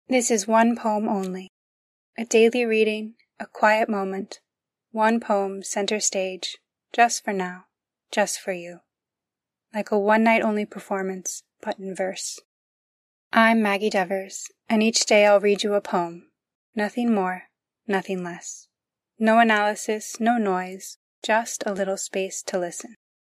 This is one poem only. A daily reading, a quiet moment, one poem center stage, just for now, just for you. Like a one-night-only performance, but in verse. I'm Maggie Devers, and each day I'll read you a poem. Nothing more, nothing less. No analysis, no noise, just a little space to listen.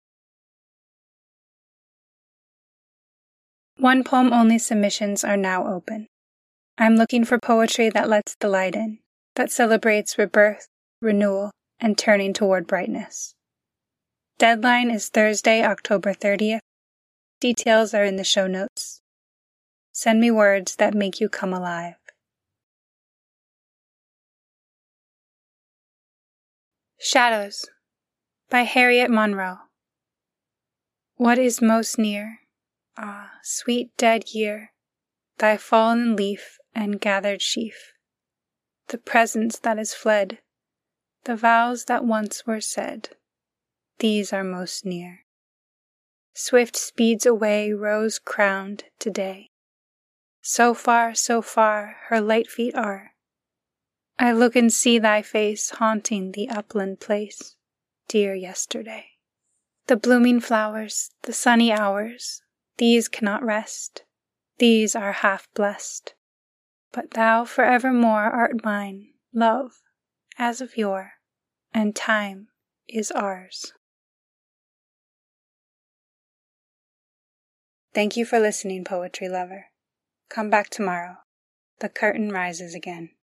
One poem only submissions are now open. I'm looking for poetry that lets the light in, that celebrates rebirth, renewal, and turning toward brightness. Deadline is Thursday, October 30th. Details are in the show notes. Send me words that make you come alive. Shadows by Harriet Monroe. What is most near? Ah, sweet dead year, thy fallen leaf and gathered sheaf, the presence that is fled, the vows that once were said, these are most near. Swift speeds away rose-crowned today. So far her light feet are. I look and see thy face haunting the upland place, dear yesterday. The blooming flowers, the sunny hours, these cannot rest, these are half blessed. But thou forevermore art mine, love, as of yore, and time is ours. Thank you for listening, poetry lover. Come back tomorrow. The curtain rises again.